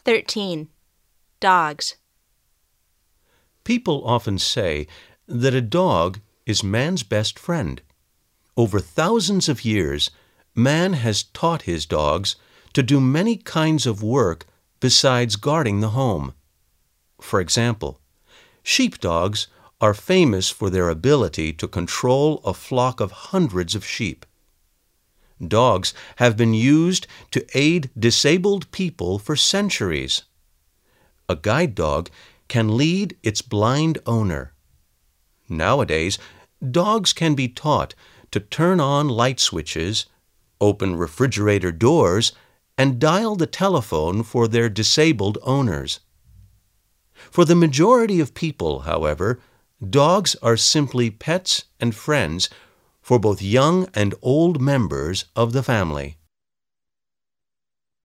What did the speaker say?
13. Dogs. People often say that a dog is man's best friend. Over thousands of years, man has taught his dogs to do many kinds of work besides guarding the home. For example, sheepdogs are famous for their ability to control a flock of hundreds of sheep. Dogs have been used to aid disabled people for centuries. A guide dog can lead its blind owner. Nowadays, dogs can be taught to turn on light switches, open refrigerator doors, and dial the telephone for their disabled owners. For the majority of people, however, dogs are simply pets and friends for both young and old members of the family.